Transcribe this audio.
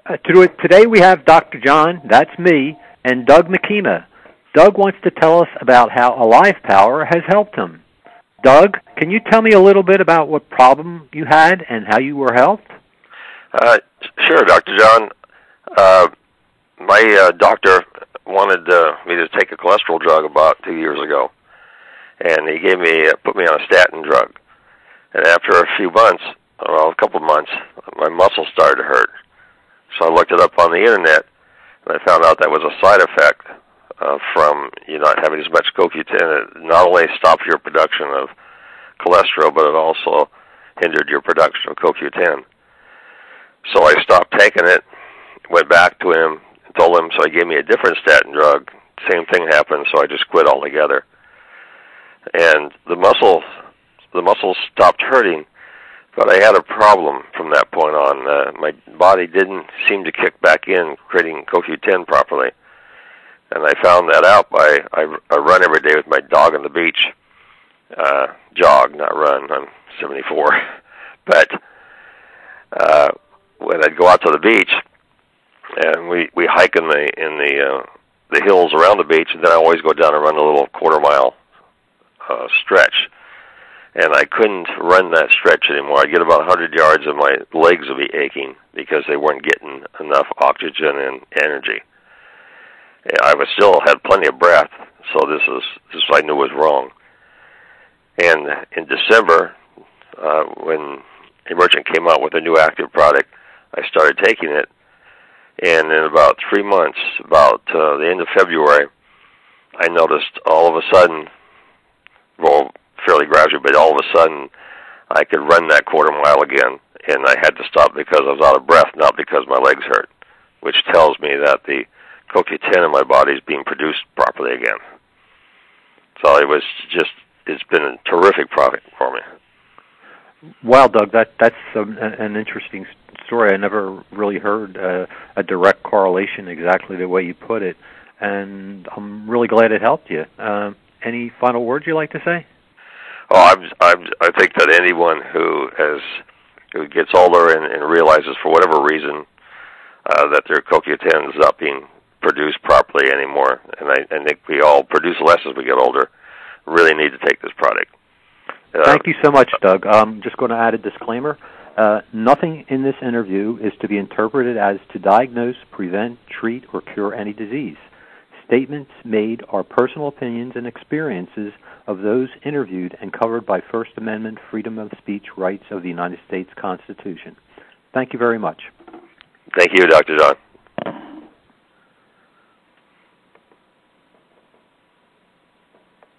Today we have Dr. John, that's me, and Doug McKenna. Doug wants to tell us about how Alive Power has helped him. Doug, can you tell me a little bit about what problem you had and how you were helped? Sure, Dr. John. My doctor wanted me to take a cholesterol drug about 2 years ago, and he put me on a statin drug. And after a couple of months, my muscles started to hurt. So I looked it up on the internet, and I found out that was a side effect from you not having as much CoQ10. It not only stopped your production of cholesterol, but it also hindered your production of CoQ10. So I stopped taking it, went back to him, and told him, so he gave me a different statin drug. Same thing happened, so I just quit altogether. And the muscles stopped hurting, but I had a problem from that point on. My body didn't seem to kick back in, creating CoQ10 properly. And I found that out by, I run every day with my dog on the beach. Jog, not run. I'm 74. But when I'd go out to the beach, and we hike in the hills around the beach, and then I always go down and run a little quarter-mile stretch. And I couldn't run that stretch anymore. I'd get about 100 yards and my legs would be aching because they weren't getting enough oxygen and energy. I still had plenty of breath, so this I knew was wrong. And in December, when Emergent came out with a new active product, I started taking it. And in about 3 months, about the end of February, I noticed all of a sudden, well, fairly gradually, but all of a sudden, I could run that quarter mile again, and I had to stop because I was out of breath, not because my legs hurt, which tells me that the CoQ10 in my body is being produced properly again. So it's been a terrific product for me. Wow, Doug, that's an interesting story. I never really heard a direct correlation exactly the way you put it, and I'm really glad it helped you. Any final words you'd like to say? Oh, I think that anyone who gets older and realizes for whatever reason that their CoQ10 is not being produced properly anymore, and I think we all produce less as we get older, really need to take this product. Thank you so much, Doug. I'm just going to add a disclaimer. Nothing in this interview is to be interpreted as to diagnose, prevent, treat, or cure any disease. Statements made are personal opinions and experiences of those interviewed and covered by First Amendment freedom of speech rights of the United States Constitution. Thank you very much. Thank you, Dr. John.